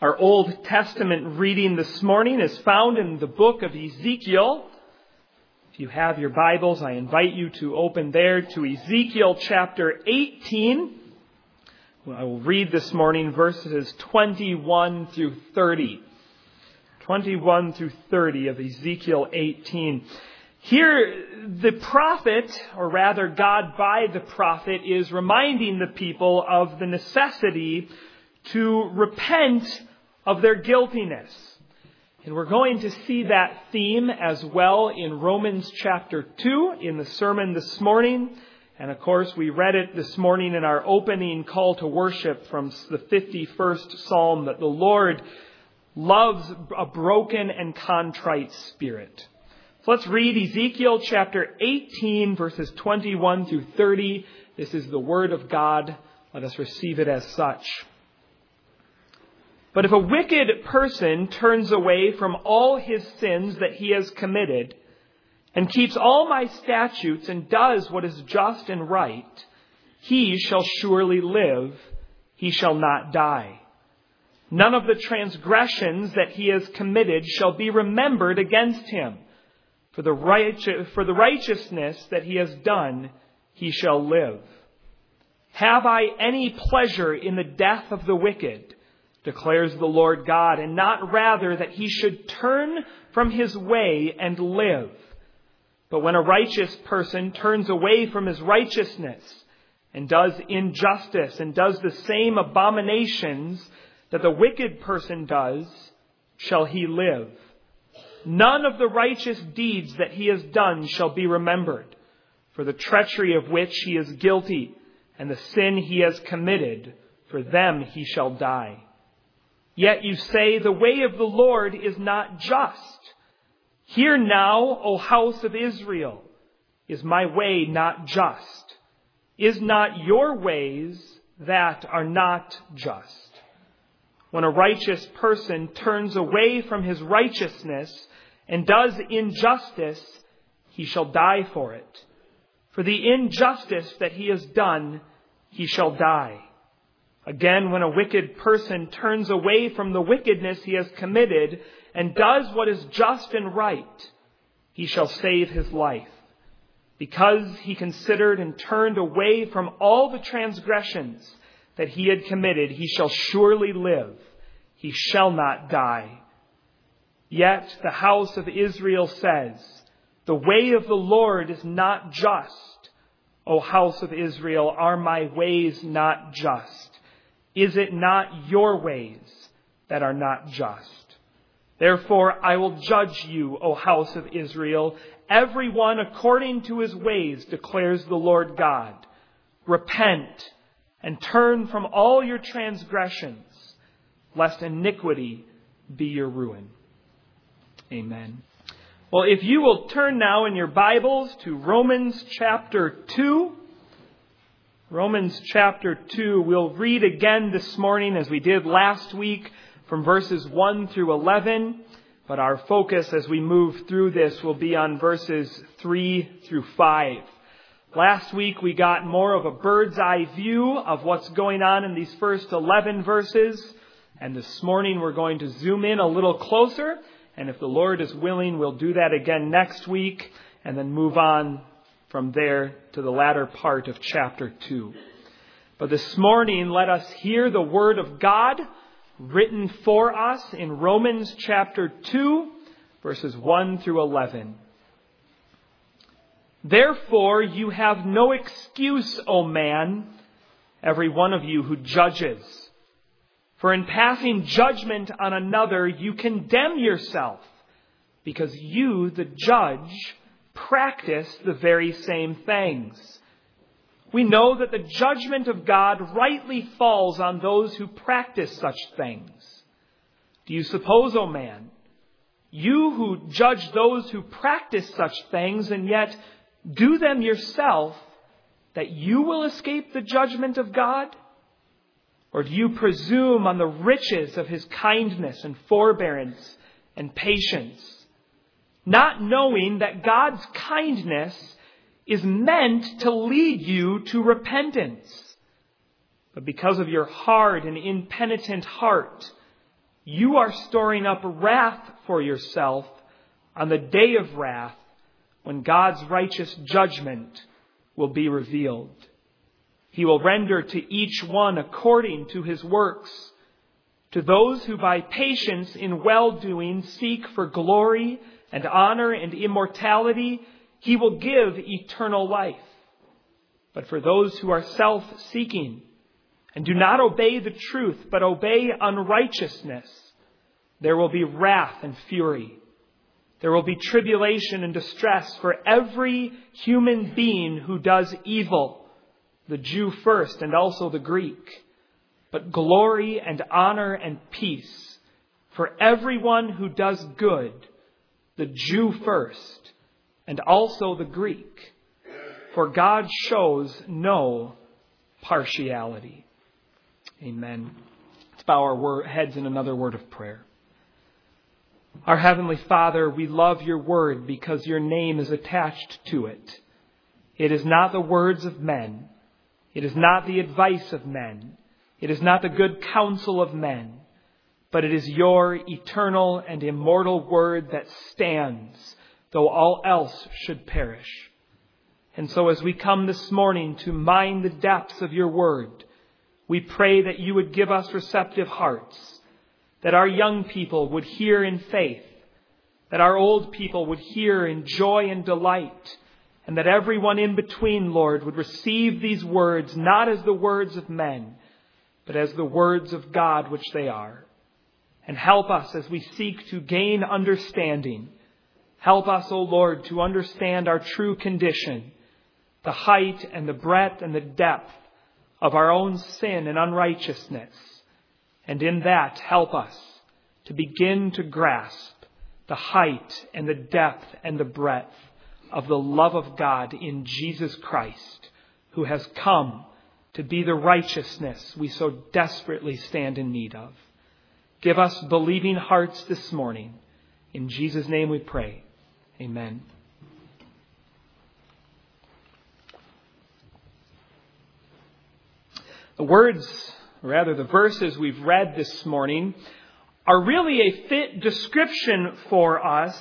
Our Old Testament reading this morning is found in the book of Ezekiel. If you have your Bibles, I invite you to open there to Ezekiel chapter 18. I will read this morning verses 21 through 30. 21 through 30 of Ezekiel 18. Here, the prophet, or rather God by the prophet, is reminding the people of the necessity to repent of their guiltiness. And we're going to see that theme as well in Romans chapter 2 in the sermon this morning. And of course, we read it this morning in our opening call to worship from the 51st Psalm, that the Lord loves a broken and contrite spirit. So let's read Ezekiel chapter 18, verses 21 through 30. This is the word of God. Let us receive it as such. But if a wicked person turns away from all his sins that he has committed and keeps all my statutes and does what is just and right, he shall surely live, he shall not die. None of the transgressions that he has committed shall be remembered against him. For the righteousness that he has done, he shall live. Have I any pleasure in the death of the wicked, declares the Lord God, and not rather that he should turn from his way and live? But when a righteous person turns away from his righteousness and does injustice and does the same abominations that the wicked person does, shall he live? None of the righteous deeds that he has done shall be remembered, for the treachery of which he is guilty and the sin he has committed, for them he shall die. Yet you say, the way of the Lord is not just. Hear now, O house of Israel, is my way not just? Is not your ways that are not just? When a righteous person turns away from his righteousness and does injustice, he shall die for it. For the injustice that he has done, he shall die. Again, when a wicked person turns away from the wickedness he has committed and does what is just and right, he shall save his life. Because he considered and turned away from all the transgressions that he had committed, he shall surely live. He shall not die. Yet the house of Israel says, the way of the Lord is not just. O house of Israel, are my ways not just? Is it not your ways that are not just? Therefore, I will judge you, O house of Israel, every one according to his ways, declares the Lord God. Repent and turn from all your transgressions, lest iniquity be your ruin. Amen. Well, if you will turn now in your Bibles to Romans chapter 2. Romans chapter 2, we'll read again this morning as we did last week from verses 1 through 11. But our focus as we move through this will be on verses 3 through 5. Last week we got more of a bird's eye view of what's going on in these first 11 verses. And this morning we're going to zoom in a little closer. And if the Lord is willing, we'll do that again next week and then move on from there to the latter part of chapter 2. But this morning, let us hear the word of God written for us in Romans chapter 2, verses 1 through 11. Therefore, you have no excuse, O man, every one of you who judges. For in passing judgment on another, you condemn yourself, because you, the judge, practice the very same things. We know that the judgment of God rightly falls on those who practice such things. Do you suppose, O man, you who judge those who practice such things and yet do them yourself, that you will escape the judgment of God? Or do you presume on the riches of his kindness and forbearance and patience, not knowing that God's kindness is meant to lead you to repentance? But because of your hard and impenitent heart, you are storing up wrath for yourself on the day of wrath when God's righteous judgment will be revealed. He will render to each one according to his works. To those who by patience in well-doing seek for glory and honor and immortality, he will give eternal life. But for those who are self-seeking and do not obey the truth, but obey unrighteousness, there will be wrath and fury. There will be tribulation and distress for every human being who does evil, the Jew first and also the Greek, but glory and honor and peace for everyone who does good, the Jew first and also the Greek. For God shows no partiality. Amen. Let's bow our heads in another word of prayer. Our Heavenly Father, we love your word because your name is attached to it. It is not the words of men. It is not the advice of men. It is not the good counsel of men. But it is your eternal and immortal word that stands, though all else should perish. And so as we come this morning to mine the depths of your word, we pray that you would give us receptive hearts, that our young people would hear in faith, that our old people would hear in joy and delight, and that everyone in between, Lord, would receive these words not as the words of men, but as the words of God which they are. And help us as we seek to gain understanding. Help us, O Lord, to understand our true condition, the height and the breadth and the depth of our own sin and unrighteousness. And in that, help us to begin to grasp the height and the depth and the breadth of the love of God in Jesus Christ, who has come to be the righteousness we so desperately stand in need of. Give us believing hearts this morning. In Jesus' name we pray. Amen. The verses we've read this morning are really a fit description for us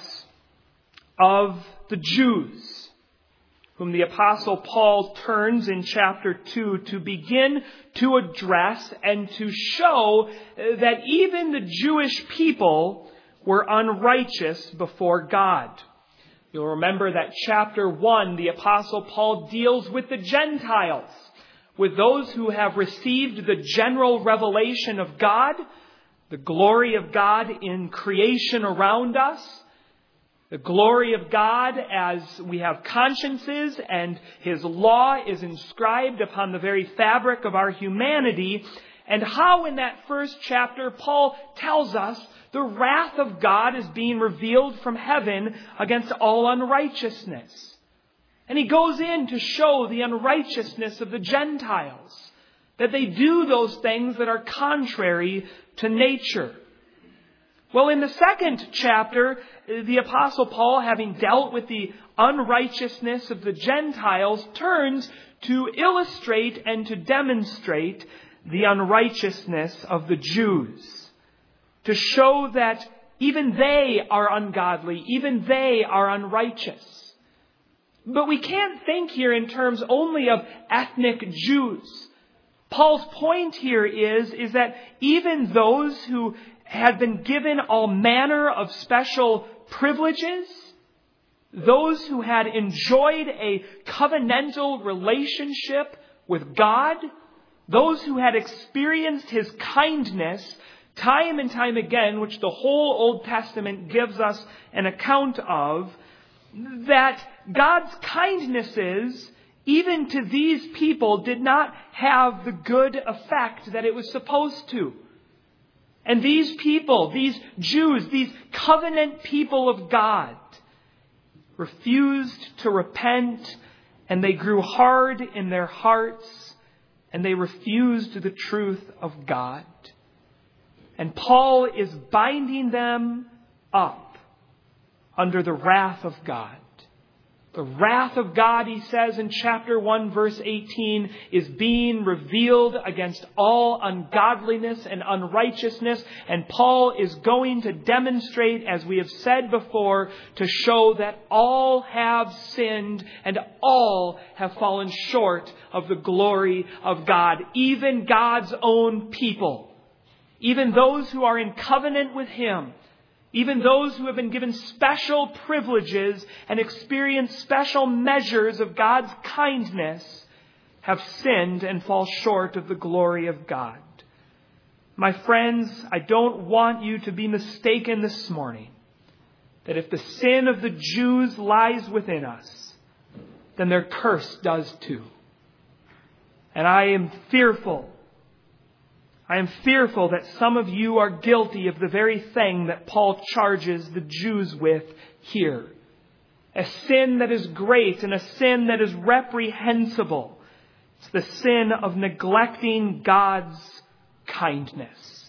of the Jews, whom the Apostle Paul turns in chapter 2 to begin to address and to show that even the Jewish people were unrighteous before God. You'll remember that chapter 1, the Apostle Paul deals with the Gentiles, with those who have received the general revelation of God, the glory of God in creation around us, the glory of God as we have consciences and His law is inscribed upon the very fabric of our humanity, and how in that first chapter Paul tells us the wrath of God is being revealed from heaven against all unrighteousness. And he goes in to show the unrighteousness of the Gentiles, that they do those things that are contrary to nature. Well, in the second chapter, the Apostle Paul, having dealt with the unrighteousness of the Gentiles, turns to illustrate and to demonstrate the unrighteousness of the Jews, to show that even they are ungodly, even they are unrighteous. But we can't think here in terms only of ethnic Jews. Paul's point here is that even those who had been given all manner of special privileges, those who had enjoyed a covenantal relationship with God, those who had experienced His kindness time and time again, which the whole Old Testament gives us an account of, that God's kindnesses, even to these people, did not have the good effect that it was supposed to. And these people, these Jews, these covenant people of God, refused to repent, and they grew hard in their hearts, and they refused the truth of God. And Paul is binding them up under the wrath of God. The wrath of God, he says in chapter 1, verse 18, is being revealed against all ungodliness and unrighteousness. And Paul is going to demonstrate, as we have said before, to show that all have sinned and all have fallen short of the glory of God. Even God's own people. Even those who are in covenant with him. Even those who have been given special privileges and experienced special measures of God's kindness have sinned and fall short of the glory of God. My friends, I don't want you to be mistaken this morning that if the sin of the Jews lies within us, then their curse does too. And I am fearful that some of you are guilty of the very thing that Paul charges the Jews with here. A sin that is great and a sin that is reprehensible. It's the sin of neglecting God's kindness.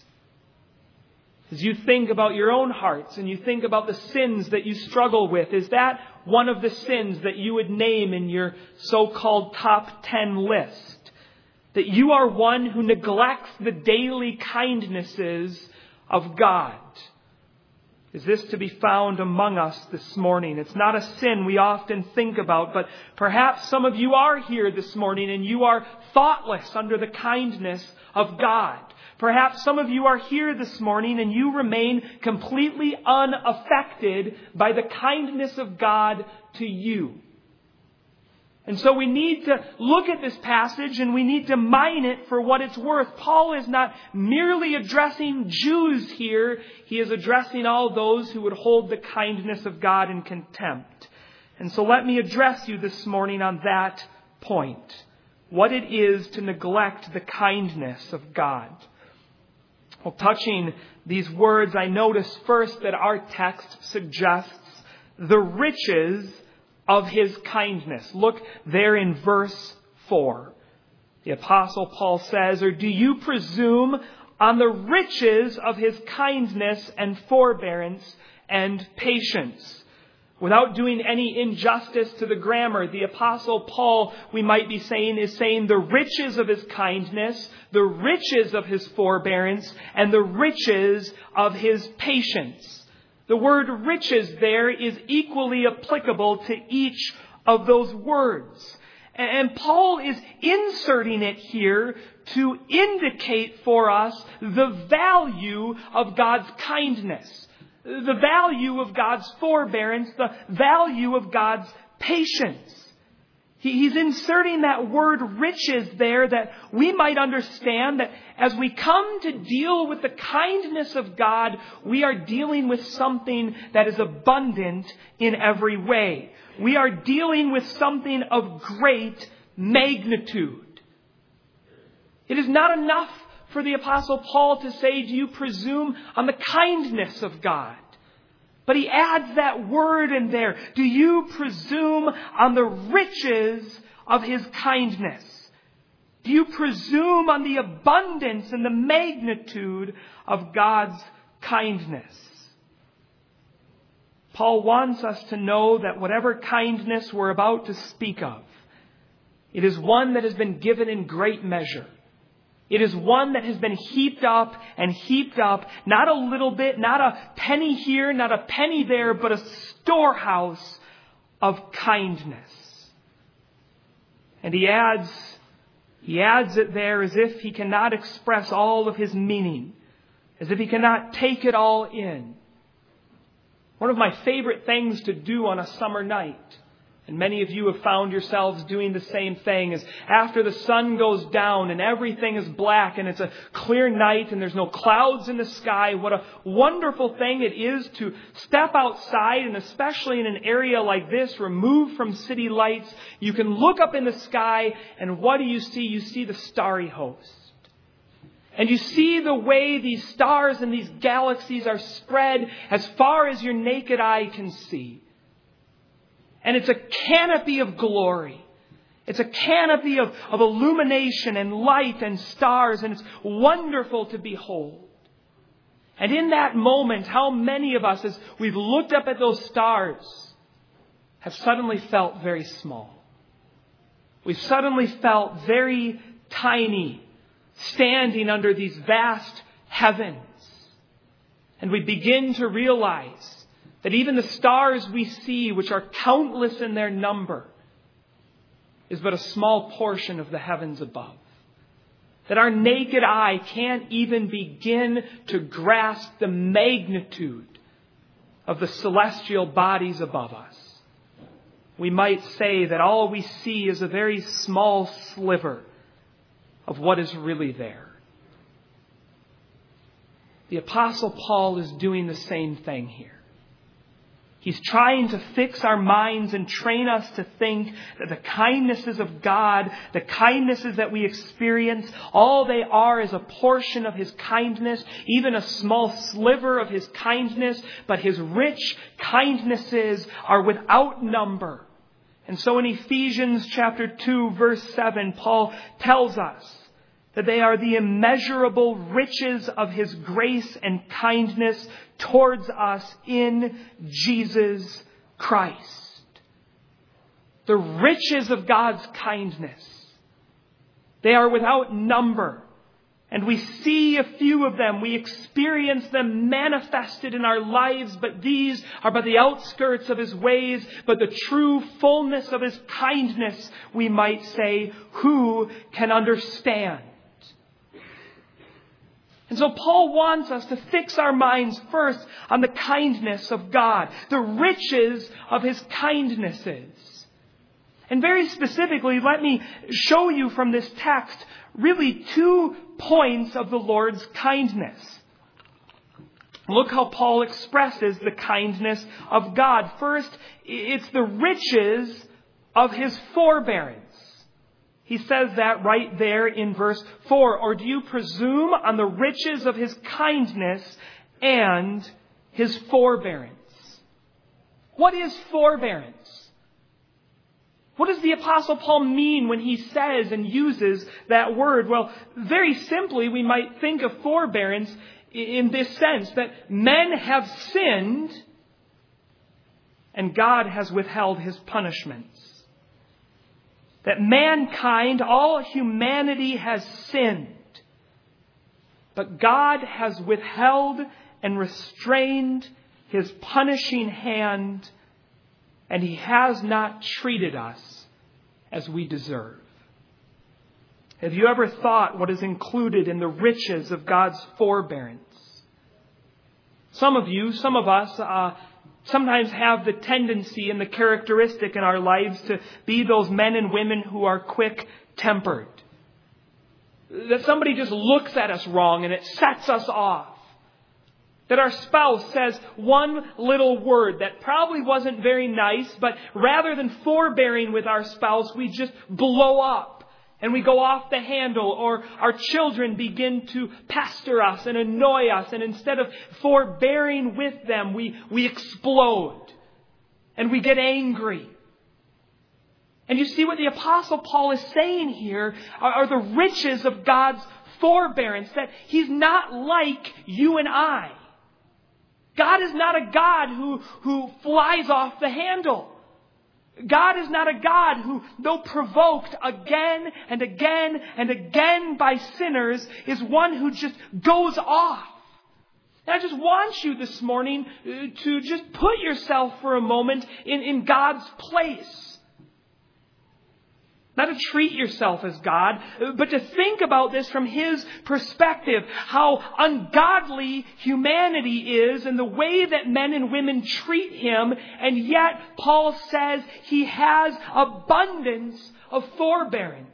As you think about your own hearts and you think about the sins that you struggle with, is that one of the sins that you would name in your so-called top 10 list? That you are one who neglects the daily kindnesses of God. Is this to be found among us this morning? It's not a sin we often think about, but perhaps some of you are here this morning and you are thoughtless under the kindness of God. Perhaps some of you are here this morning and you remain completely unaffected by the kindness of God to you. And so we need to look at this passage and we need to mine it for what it's worth. Paul is not merely addressing Jews here. He is addressing all those who would hold the kindness of God in contempt. And so let me address you this morning on that point. What it is to neglect the kindness of God. Well, touching these words, I notice first that our text suggests the riches of his kindness. Look there in verse 4. The Apostle Paul says, "Or do you presume on the riches of his kindness and forbearance and patience?" Without doing any injustice to the grammar, the Apostle Paul, we might be saying, is saying the riches of his kindness, the riches of his forbearance, and the riches of his patience. The word riches there is equally applicable to each of those words. And Paul is inserting it here to indicate for us the value of God's kindness, the value of God's forbearance, the value of God's patience. He's inserting that word riches there that we might understand that as we come to deal with the kindness of God, we are dealing with something that is abundant in every way. We are dealing with something of great magnitude. It is not enough for the Apostle Paul to say, "Do you presume on the kindness of God?" But he adds that word in there. Do you presume on the riches of his kindness? Do you presume on the abundance and the magnitude of God's kindness? Paul wants us to know that whatever kindness we're about to speak of, it is one that has been given in great measure. It is one that has been heaped up, not a little bit, not a penny here, not a penny there, but a storehouse of kindness. And he adds it there as if he cannot express all of his meaning, as if he cannot take it all in. One of my favorite things to do on a summer night, and many of you have found yourselves doing the same thing, is after the sun goes down and everything is black and it's a clear night and there's no clouds in the sky, what a wonderful thing it is to step outside, and especially in an area like this, removed from city lights, you can look up in the sky and what do you see? You see the starry host. And you see the way these stars and these galaxies are spread as far as your naked eye can see. And it's a canopy of glory. It's a canopy of illumination and light and stars, and it's wonderful to behold. And in that moment, how many of us, as we've looked up at those stars, have suddenly felt very small. We've suddenly felt very tiny, standing under these vast heavens. And we begin to realize that even the stars we see, which are countless in their number, is but a small portion of the heavens above. That our naked eye can't even begin to grasp the magnitude of the celestial bodies above us. We might say that all we see is a very small sliver of what is really there. The Apostle Paul is doing the same thing here. He's trying to fix our minds and train us to think that the kindnesses of God, the kindnesses that we experience, all they are is a portion of His kindness, even a small sliver of His kindness, but His rich kindnesses are without number. And so in Ephesians chapter 2, verse 7, Paul tells us that they are the immeasurable riches of His grace and kindness towards us in Jesus Christ. The riches of God's kindness, they are without number. And we see a few of them. We experience them manifested in our lives, but these are but the outskirts of His ways, but the true fullness of His kindness, we might say, who can understand? And so Paul wants us to fix our minds first on the kindness of God, the riches of His kindnesses. And very specifically, let me show you from this text really 2 points of the Lord's kindness. Look how Paul expresses the kindness of God. First, it's the riches of His forbearance. He says that right there in verse 4. Or do you presume on the riches of His kindness and His forbearance? What is forbearance? What does the Apostle Paul mean when he says and uses that word? Well, very simply, we might think of forbearance in this sense, that men have sinned and God has withheld His punishments. That mankind, all humanity has sinned. But God has withheld and restrained His punishing hand, and He has not treated us as we deserve. Have you ever thought what is included in the riches of God's forbearance? Some of us, sometimes have the tendency and the characteristic in our lives to be those men and women who are quick-tempered. That somebody just looks at us wrong and it sets us off. That our spouse says one little word that probably wasn't very nice, but rather than forbearing with our spouse, we just blow up. And we go off the handle, or our children begin to pester us and annoy us. And instead of forbearing with them, we explode. And we get angry. And you see what the Apostle Paul is saying here are the riches of God's forbearance. That He's not like you and I. God is not a God who flies off the handle. God is not a God who, though provoked again and again and again by sinners, is one who just goes off. And I just want you this morning to just put yourself for a moment in God's place. Not to treat yourself as God, but to think about this from His perspective. How ungodly humanity is and the way that men and women treat Him. And yet, Paul says He has abundance of forbearance.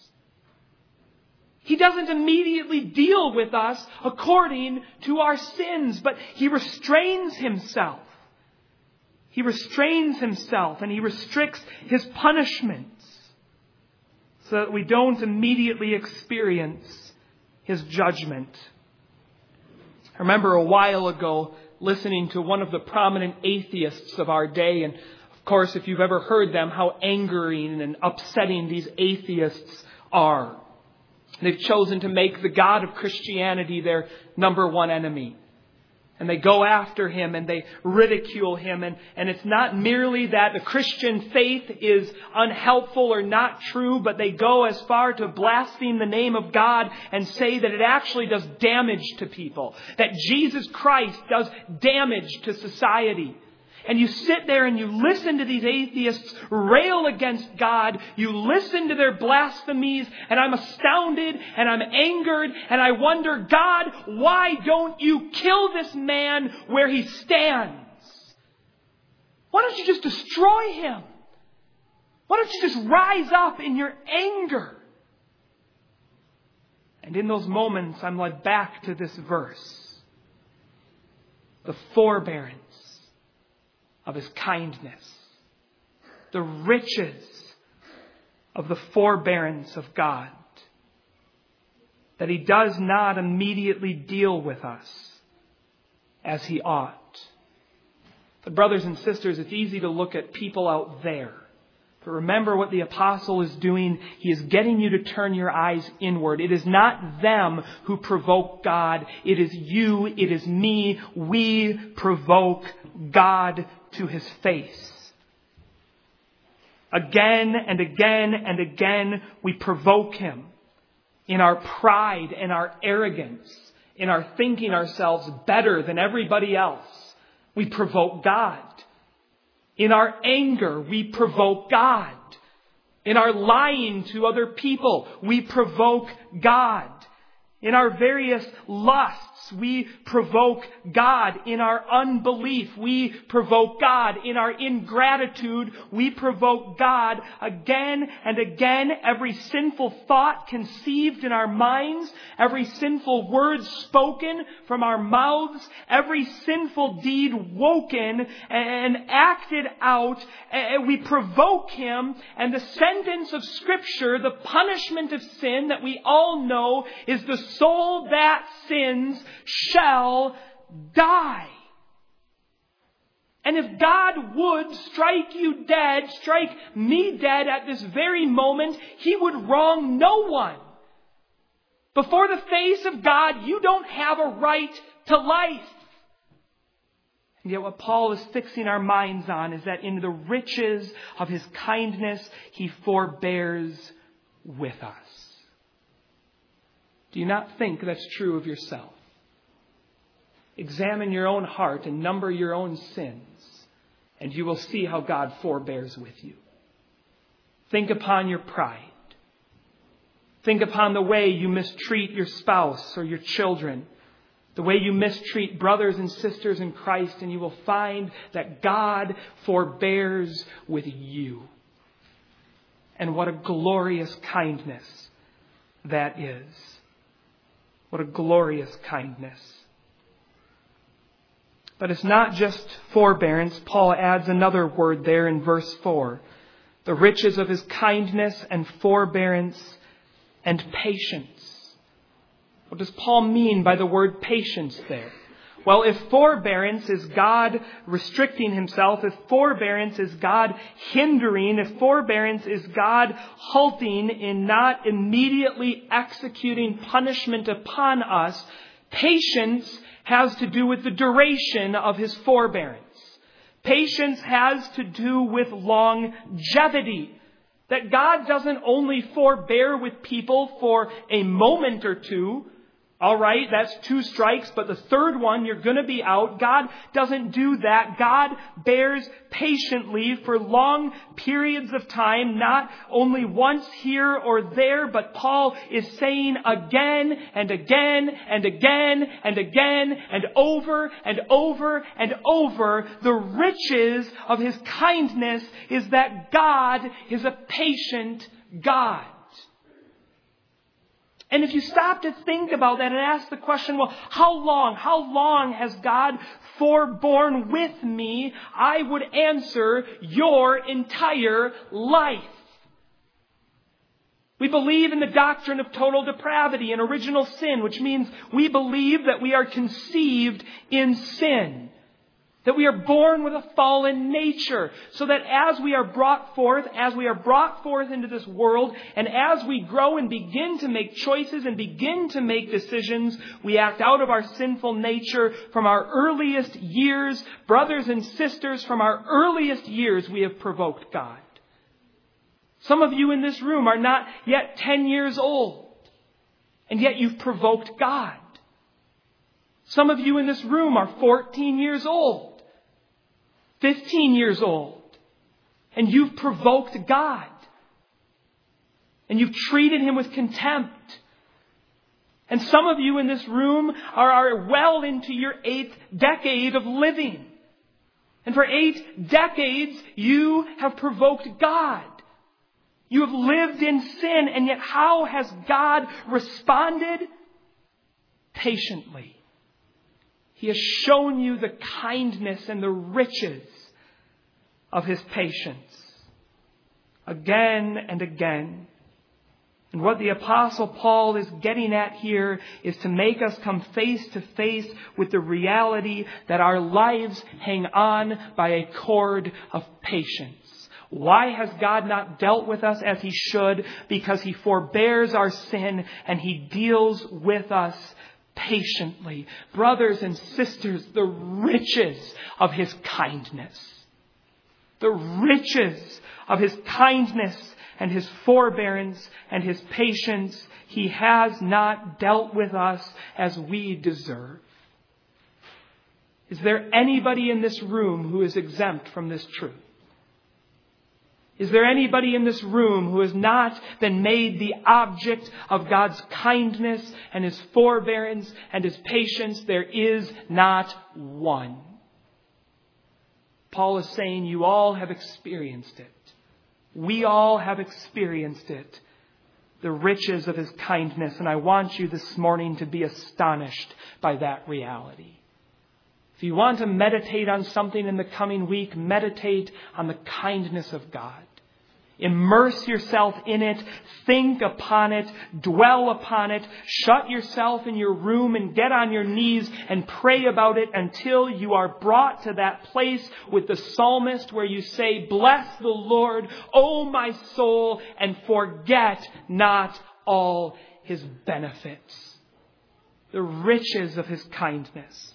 He doesn't immediately deal with us according to our sins, but He restrains Himself. He restrains Himself and He restricts His punishments, so that we don't immediately experience His judgment. I remember a while ago listening to one of the prominent atheists of our day. And of course, if you've ever heard them, how angering and upsetting these atheists are. They've chosen to make the God of Christianity their number one enemy. And they go after him and they ridicule him. And it's not merely that the Christian faith is unhelpful or not true, but they go as far to blaspheme the name of God and say that it actually does damage to people. That Jesus Christ does damage to society. And you sit there and you listen to these atheists rail against God. You listen to their blasphemies, and I'm astounded and I'm angered and I wonder, God, why don't you kill this man where he stands? Why don't you just destroy him? Why don't you just rise up in your anger? And in those moments, I'm led back to this verse. The forbearance of his kindness. The riches of the forbearance of God. That he does not immediately deal with us as he ought. But brothers and sisters, it's easy to look at people out there. But remember what the apostle is doing. He is getting you to turn your eyes inward. It is not them who provoke God. It is you. It is me. We provoke God to his face. Again and again and again, we provoke him in our pride and our arrogance, in our thinking ourselves better than everybody else. We provoke God. In our anger, we provoke God. In our lying to other people, we provoke God. In our various lusts, we provoke God. In our unbelief, we provoke God. In our ingratitude, we provoke God. Again and again, every sinful thought conceived in our minds, every sinful word spoken from our mouths, every sinful deed woken and acted out, we provoke him. And the sentence of Scripture, the punishment of sin that we all know, is the soul that sins shall die. And if God would strike you dead, strike me dead at this very moment, he would wrong no one. Before the face of God, you don't have a right to life. And yet what Paul is fixing our minds on is that in the riches of his kindness, he forbears with us. Do you not think that's true of yourself? Examine your own heart and number your own sins, and you will see how God forbears with you. Think upon your pride. Think upon the way you mistreat your spouse or your children, the way you mistreat brothers and sisters in Christ, and you will find that God forbears with you. And what a glorious kindness that is. What a glorious kindness. But it's not just forbearance. Paul adds another word there in verse 4. The riches of his kindness and forbearance and patience. What does Paul mean by the word patience there? Well, if forbearance is God restricting himself, if forbearance is God hindering, if forbearance is God halting in not immediately executing punishment upon us, patience has to do with the duration of his forbearance. Patience has to do with longevity. That God doesn't only forbear with people for a moment or two. All right, that's 2 strikes, but the third one, you're going to be out. God doesn't do that. God bears patiently for long periods of time, not only once here or there, but Paul is saying again and again and again and again and over and over and over, the riches of his kindness is that God is a patient God. And if you stop to think about that and ask the question, well, how long has God forborne with me? I would answer, your entire life. We believe in the doctrine of total depravity and original sin, which means we believe that we are conceived in sin. That we are born with a fallen nature, so that as we are brought forth into this world, and as we grow and begin to make choices and begin to make decisions, we act out of our sinful nature from our earliest years. Brothers and sisters, from our earliest years, we have provoked God. Some of you in this room are not yet 10 years old, and yet you've provoked God. Some of you in this room are 14 years old, 15 years old, and you've provoked God. And you've treated Him with contempt. And some of you in this room are well into your 8th decade of living. And for 8 decades, you have provoked God. You have lived in sin, and yet how has God responded? Patiently. He has shown you the kindness and the riches of His patience. Again and again. And what the Apostle Paul is getting at here is to make us come face to face with the reality that our lives hang on by a cord of patience. Why has God not dealt with us as He should? Because He forbears our sin and He deals with us patiently. Brothers and sisters, the riches of His kindness. The riches of His kindness and His forbearance and His patience. He has not dealt with us as we deserve. Is there anybody in this room who is exempt from this truth? Is there anybody in this room who has not been made the object of God's kindness and His forbearance and His patience? There is not one. Paul is saying you all have experienced it. We all have experienced it. The riches of His kindness. And I want you this morning to be astonished by that reality. If you want to meditate on something in the coming week, meditate on the kindness of God. Immerse yourself in it. Think upon it. Dwell upon it. Shut yourself in your room and get on your knees and pray about it until you are brought to that place with the psalmist where you say, "Bless the Lord, O my soul, and forget not all His benefits." The riches of His kindness.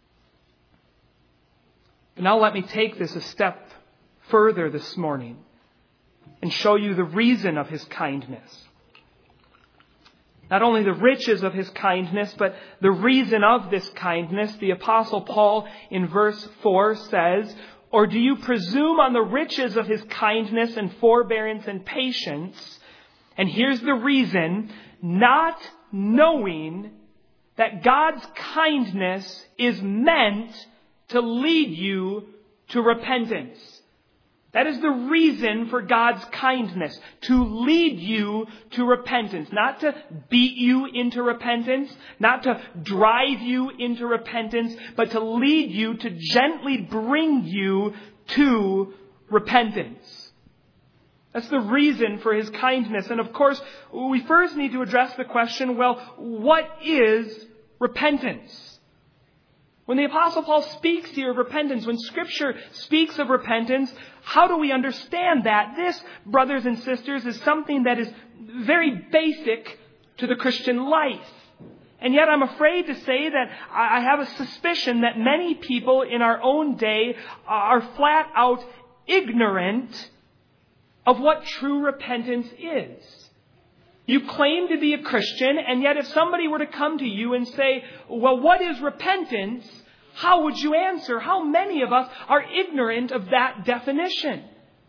But now let me take this a step further this morning and show you the reason of His kindness. Not only the riches of His kindness, but the reason of this kindness. The Apostle Paul in verse 4 says, "Or do you presume on the riches of His kindness and forbearance and patience?" And here's the reason: not knowing that God's kindness is meant to lead you to repentance. That is the reason for God's kindness, to lead you to repentance. Not to beat you into repentance, not to drive you into repentance, but to lead you, to gently bring you to repentance. That's the reason for His kindness. And of course, we first need to address the question, well, what is repentance? When the Apostle Paul speaks here of repentance, when Scripture speaks of repentance, how do we understand that? This, brothers and sisters, is something that is very basic to the Christian life. And yet I'm afraid to say that I have a suspicion that many people in our own day are flat out ignorant of what true repentance is. You claim to be a Christian, and yet if somebody were to come to you and say, "Well, what is repentance?" how would you answer? How many of us are ignorant of that definition?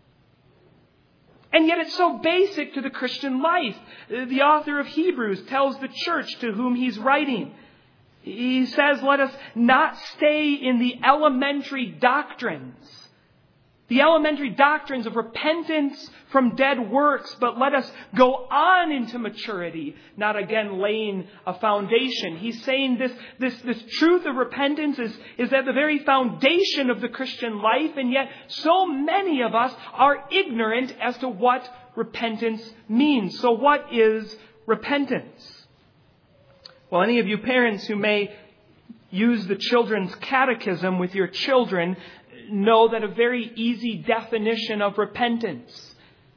And yet it's so basic to the Christian life. The author of Hebrews tells the church to whom he's writing. He says, let us not stay in the elementary doctrines. The elementary doctrines of repentance from dead works, but let us go on into maturity, not again laying a foundation. He's saying this truth of repentance is at the very foundation of the Christian life, and yet so many of us are ignorant as to what repentance means. So what is repentance? Well, any of you parents who may use the children's catechism with your children, know that a very easy definition of repentance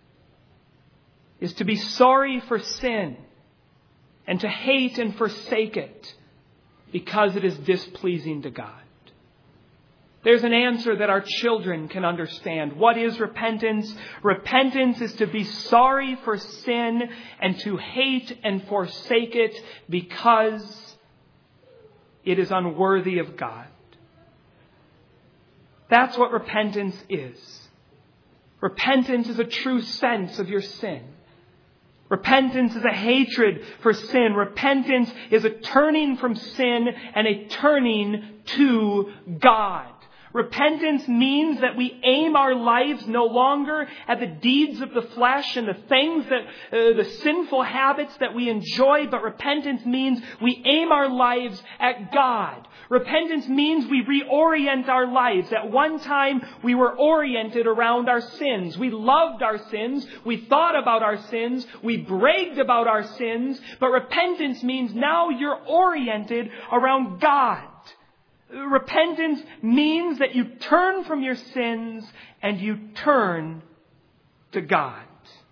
is to be sorry for sin and to hate and forsake it because it is displeasing to God. There's an answer that our children can understand. What is repentance? Repentance is to be sorry for sin and to hate and forsake it because it is unworthy of God. That's what repentance is. Repentance is a true sense of your sin. Repentance is a hatred for sin. Repentance is a turning from sin and a turning to God. Repentance means that we aim our lives no longer at the deeds of the flesh and the things that, the sinful habits that we enjoy, but repentance means we aim our lives at God. Repentance means we reorient our lives. At one time, we were oriented around our sins. We loved our sins. We thought about our sins. We bragged about our sins. But repentance means now you're oriented around God. Repentance means that you turn from your sins and you turn to God.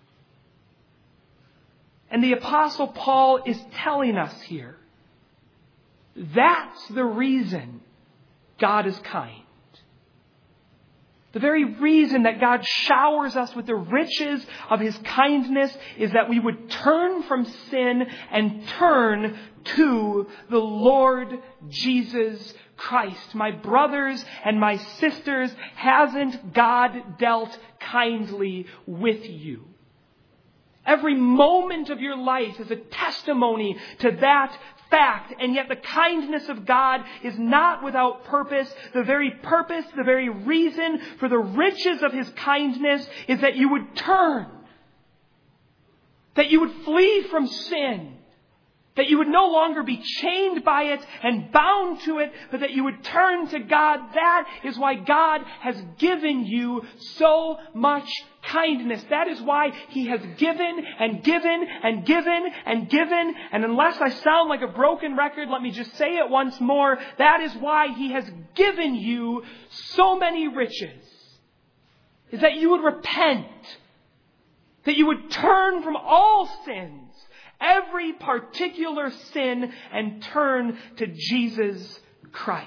And the Apostle Paul is telling us here, that's the reason God is kind. The very reason that God showers us with the riches of His kindness is that we would turn from sin and turn to the Lord Jesus Christ. My brothers and my sisters, hasn't God dealt kindly with you? Every moment of your life is a testimony to that fact, and yet the kindness of God is not without purpose. The very reason for the riches of His kindness is that you would turn, that you would flee from sin, that you would no longer be chained by it and bound to it, but that you would turn to God. That is why God has given you so much kindness. That is why He has given and given and given and given. And unless I sound like a broken record, let me just say it once more. That is why He has given you so many riches. Is that you would repent. That you would turn from all sins, every particular sin, and turn to Jesus Christ.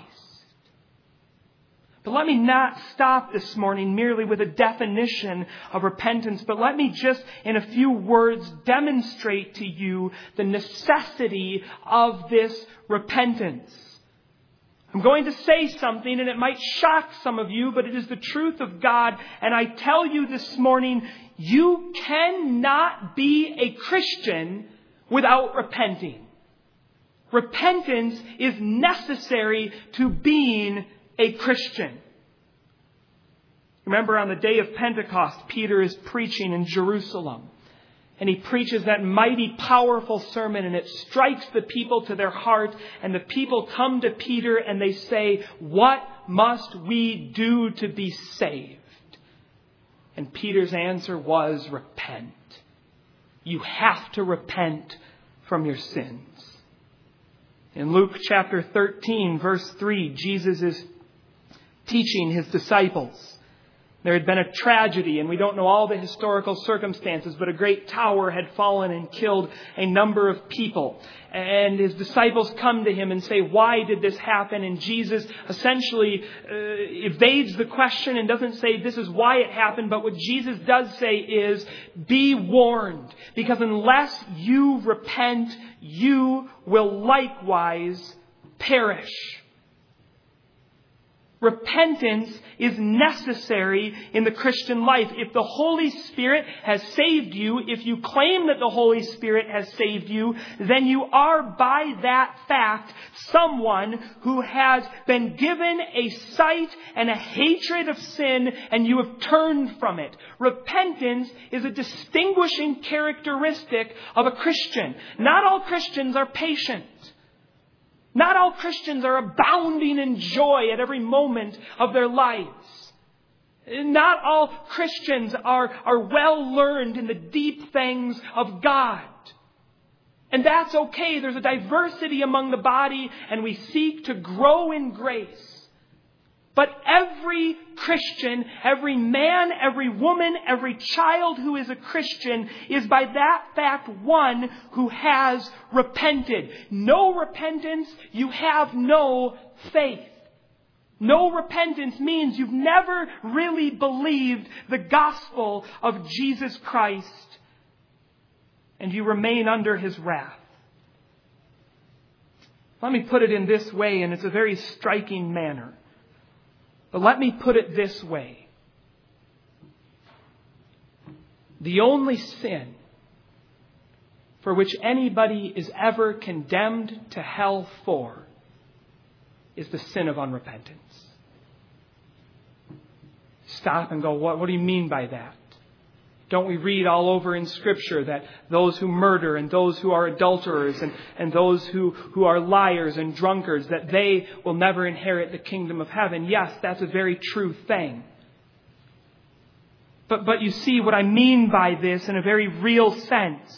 But let me not stop this morning merely with a definition of repentance, but let me just, in a few words, demonstrate to you the necessity of this repentance. I'm going to say something, and it might shock some of you, but it is the truth of God. And I tell you this morning, you cannot be a Christian without repenting. Repentance is necessary to being a Christian. Remember, on the day of Pentecost, Peter is preaching in Jerusalem. And he preaches that mighty, powerful sermon, and it strikes the people to their heart. And the people come to Peter and they say, "What must we do to be saved?" And Peter's answer was, repent. You have to repent from your sins. In Luke chapter 13, verse 3, Jesus is teaching His disciples. There had been a tragedy, and we don't know all the historical circumstances, but a great tower had fallen and killed a number of people. And His disciples come to Him and say, "Why did this happen?" And Jesus essentially evades the question and doesn't say this is why it happened. But what Jesus does say is, be warned, because unless you repent, you will likewise perish. Repentance is necessary in the Christian life. If the Holy Spirit has saved you, if you claim that the Holy Spirit has saved you, then you are by that fact someone who has been given a sight and a hatred of sin, and you have turned from it. Repentance is a distinguishing characteristic of a Christian. Not all Christians are patient. Not all Christians are abounding in joy at every moment of their lives. Not all Christians are well learned in the deep things of God. And that's okay. There's a diversity among the body, and we seek to grow in grace. But every Christian, every man, every woman, every child who is a Christian is by that fact one who has repented. No repentance, you have no faith. No repentance means you've never really believed the gospel of Jesus Christ, and you remain under His wrath. Let me put it in this way, and it's a very striking manner. But let me put it this way. The only sin for which anybody is ever condemned to hell for is the sin of unrepentance. Stop and go, what do you mean by that? Don't we read all over in Scripture that those who murder and those who are adulterers and those who are liars and drunkards, that they will never inherit the kingdom of heaven? Yes, that's a very true thing. But you see what I mean by this in a very real sense.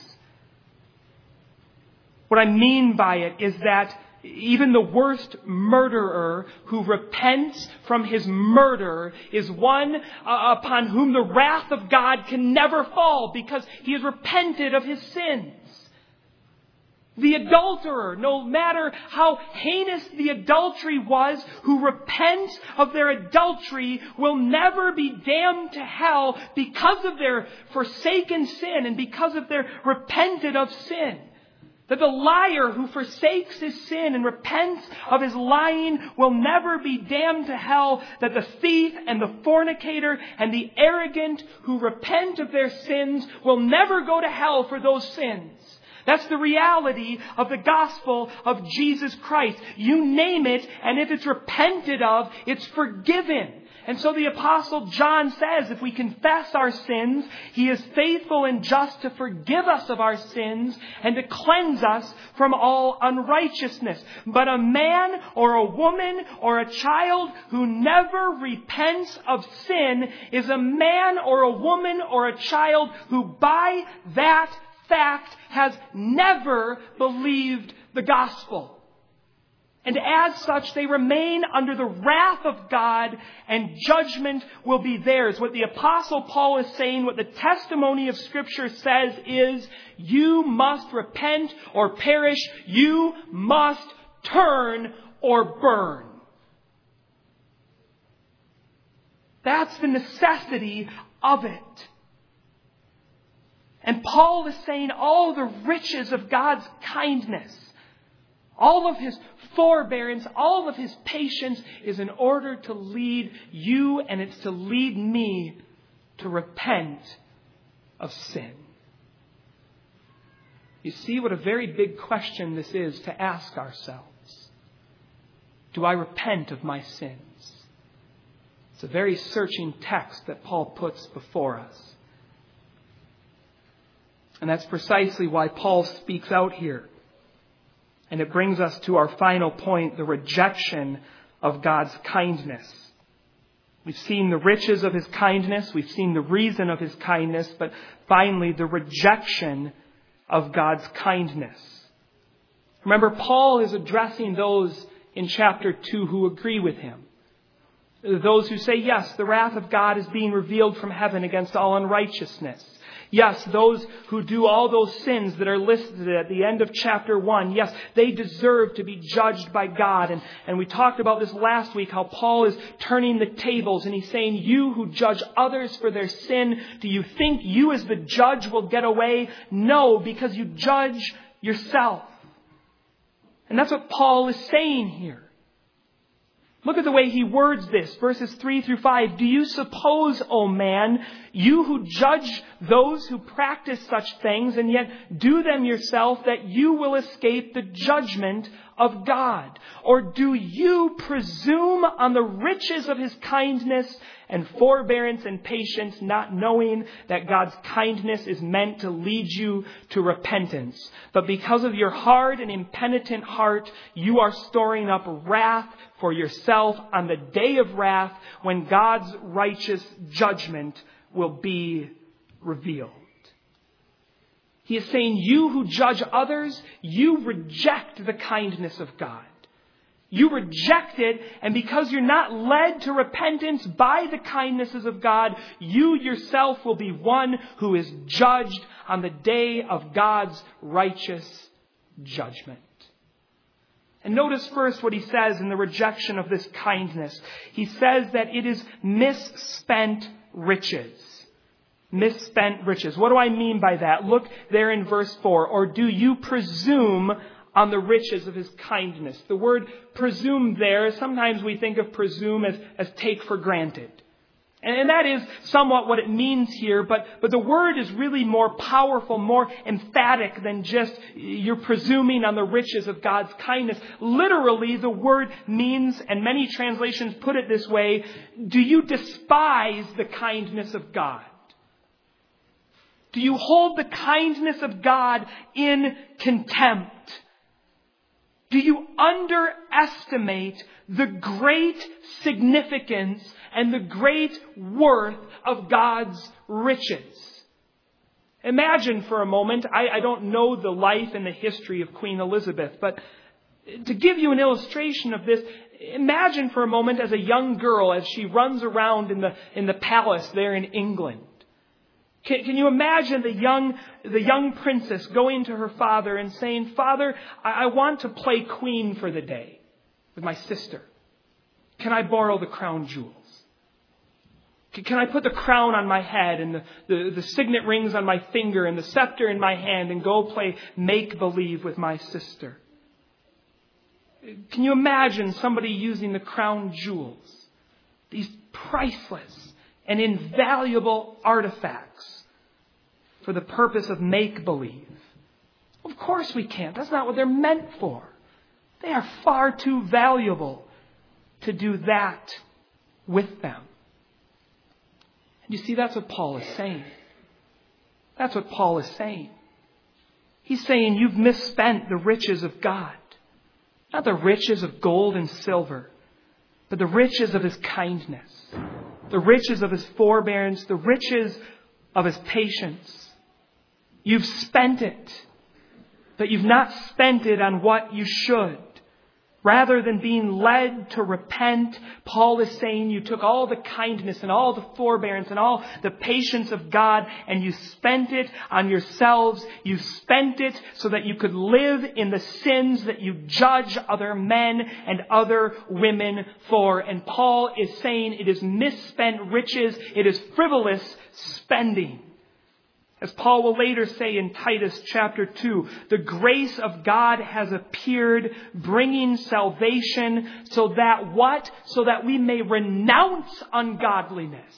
What I mean by it is that even the worst murderer who repents from his murder is one upon whom the wrath of God can never fall because he has repented of his sins. The adulterer, no matter how heinous the adultery was, who repents of their adultery will never be damned to hell because of their forsaken sin and because of their repented of sin. That the liar who forsakes his sin and repents of his lying will never be damned to hell. That the thief and the fornicator and the arrogant who repent of their sins will never go to hell for those sins. That's the reality of the gospel of Jesus Christ. You name it, and if it's repented of, it's forgiven. And so the Apostle John says, if we confess our sins, He is faithful and just to forgive us of our sins and to cleanse us from all unrighteousness. But a man or a woman or a child who never repents of sin is a man or a woman or a child who by that fact has never believed the gospel. And as such, they remain under the wrath of God, and judgment will be theirs. What the Apostle Paul is saying, what the testimony of Scripture says is, you must repent or perish. You must turn or burn. That's the necessity of it. And Paul is saying all the riches of God's kindness, all of His forbearance, all of His patience is in order to lead you, and it's to lead me to repent of sin. You see what a very big question this is to ask ourselves. Do I repent of my sins? It's a very searching text that Paul puts before us. And that's precisely why Paul speaks out here. And it brings us to our final point, the rejection of God's kindness. We've seen the riches of His kindness. We've seen the reason of His kindness. But finally, the rejection of God's kindness. Remember, Paul is addressing those in chapter 2 who agree with him. Those who say, yes, the wrath of God is being revealed from heaven against all unrighteousness. Yes, those who do all those sins that are listed at the end of chapter 1, yes, they deserve to be judged by God. And we talked about this last week, how Paul is turning the tables and he's saying, you who judge others for their sin, do you think you as the judge will get away? No, because you judge yourself. And that's what Paul is saying here. Look at the way he words this, verses 3 through 5. Do you suppose, O man, you who judge those who practice such things and yet do them yourself, that you will escape the judgment of God? Or do you presume on the riches of His kindness and forbearance and patience, not knowing that God's kindness is meant to lead you to repentance? But because of your hard and impenitent heart, you are storing up wrath for yourself on the day of wrath, when God's righteous judgment will be revealed. He is saying, you who judge others, you reject the kindness of God. You reject it, and because you're not led to repentance by the kindnesses of God, you yourself will be one who is judged on the day of God's righteous judgment. And notice first what he says in the rejection of this kindness. He says that it is misspent riches. Misspent riches. What do I mean by that? Look there in verse 4. Or do you presume on the riches of his kindness? The word presume there, sometimes we think of presume as take for granted. And that is somewhat what it means here, but the word is really more powerful, more emphatic than just you're presuming on the riches of God's kindness. Literally, the word means, and many translations put it this way, do you despise the kindness of God? Do you hold the kindness of God in contempt? Do you underestimate the great significance and the great worth of God's riches? Imagine for a moment, I don't know the life and the history of Queen Elizabeth, but to give you an illustration of this, imagine for a moment as a young girl as she runs around in the palace there in England. Can you imagine the young princess going to her father and saying, Father, I want to play queen for the day with my sister. Can I borrow the crown jewels? Can I put the crown on my head and the signet rings on my finger and the scepter in my hand and go play make-believe with my sister? Can you imagine somebody using the crown jewels, these priceless and invaluable artifacts, for the purpose of make-believe? Of course we can't. That's not what they're meant for. They are far too valuable to do that with them. And you see, that's what Paul is saying. That's what Paul is saying. He's saying you've misspent the riches of God. Not the riches of gold and silver, but the riches of his kindness, the riches of his forbearance, the riches of his patience. You've spent it, but you've not spent it on what you should. Rather than being led to repent, Paul is saying you took all the kindness and all the forbearance and all the patience of God and you spent it on yourselves. You spent it so that you could live in the sins that you judge other men and other women for. And Paul is saying it is misspent riches. It is frivolous spending. As Paul will later say in Titus chapter 2, the grace of God has appeared, bringing salvation, so that what? So that we may renounce ungodliness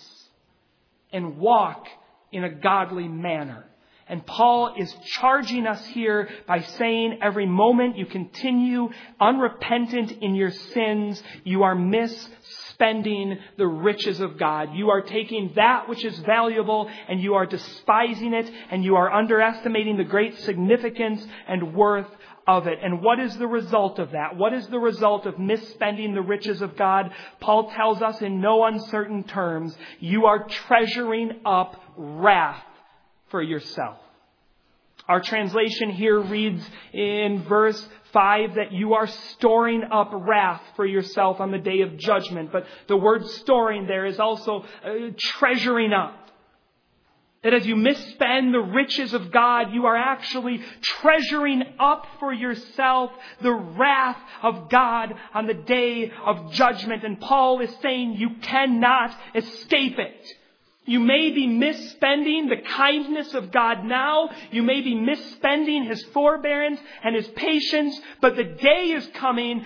and walk in a godly manner. And Paul is charging us here by saying every moment you continue unrepentant in your sins, you are misspending the riches of God. You are taking that which is valuable and you are despising it and you are underestimating the great significance and worth of it. And what is the result of that? What is the result of misspending the riches of God? Paul tells us in no uncertain terms, you are treasuring up wrath for yourself. Our translation here reads in verse 5 that you are storing up wrath for yourself on the day of judgment. But the word storing there is also treasuring up. That as you misspend the riches of God, you are actually treasuring up for yourself the wrath of God on the day of judgment. And Paul is saying you cannot escape it. You may be misspending the kindness of God now. You may be misspending his forbearance and his patience. But the day is coming,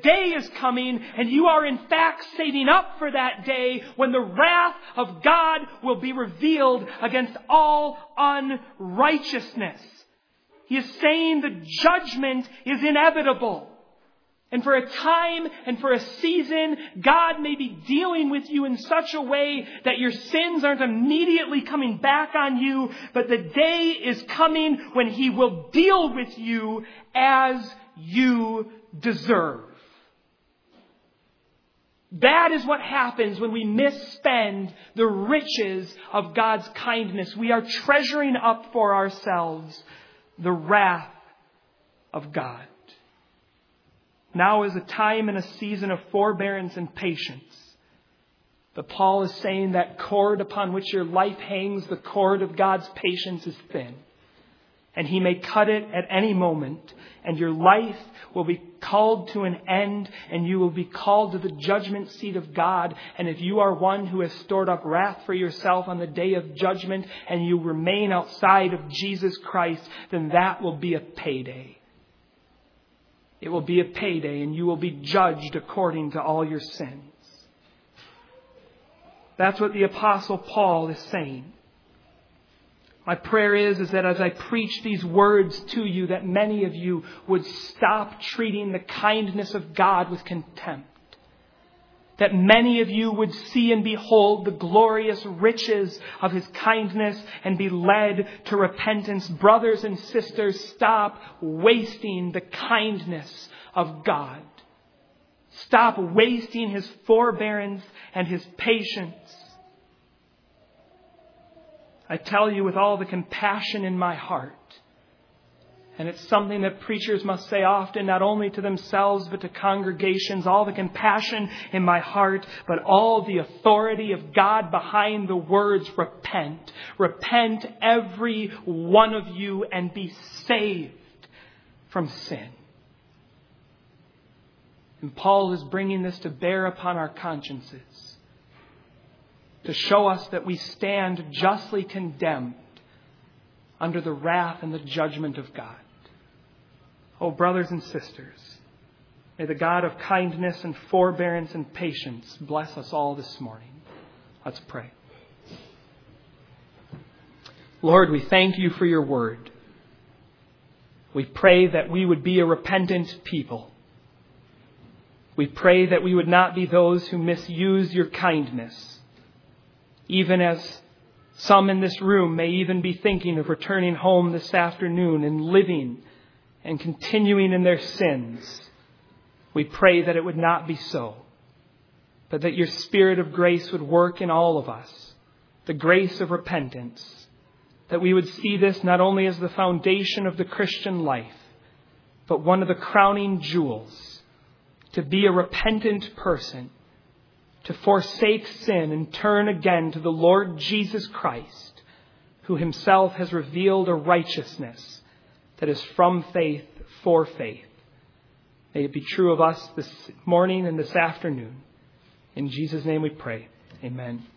and you are in fact saving up for that day when the wrath of God will be revealed against all unrighteousness. He is saying the judgment is inevitable. And for a time and for a season, God may be dealing with you in such a way that your sins aren't immediately coming back on you, but the day is coming when he will deal with you as you deserve. That is what happens when we misspend the riches of God's kindness. We are treasuring up for ourselves the wrath of God. Now is a time and a season of forbearance and patience. But Paul is saying that cord upon which your life hangs, the cord of God's patience, is thin. And He may cut it at any moment, and your life will be called to an end, and you will be called to the judgment seat of God. And if you are one who has stored up wrath for yourself on the day of judgment, and you remain outside of Jesus Christ, then that will be a payday. It will be a payday, and you will be judged according to all your sins. That's what the Apostle Paul is saying. My prayer is that as I preach these words to you, that many of you would stop treating the kindness of God with contempt. That many of you would see and behold the glorious riches of His kindness and be led to repentance. Brothers and sisters, stop wasting the kindness of God. Stop wasting His forbearance and His patience. I tell you with all the compassion in my heart, and it's something that preachers must say often, not only to themselves but to congregations, all the compassion in my heart, but all the authority of God behind the words, repent. Repent, every one of you, and be saved from sin. And Paul is bringing this to bear upon our consciences, to show us that we stand justly condemned under the wrath and the judgment of God. Oh, brothers and sisters, may the God of kindness and forbearance and patience bless us all this morning. Let's pray. Lord, we thank you for your word. We pray that we would be a repentant people. We pray that we would not be those who misuse your kindness, even as some in this room may even be thinking of returning home this afternoon and living and continuing in their sins. We pray that it would not be so, but that your Spirit of grace would work in all of us, the grace of repentance, that we would see this not only as the foundation of the Christian life, but one of the crowning jewels, to be a repentant person, to forsake sin and turn again to the Lord Jesus Christ, who Himself has revealed a righteousness that is from faith for faith. May it be true of us this morning and this afternoon. In Jesus' name we pray. Amen.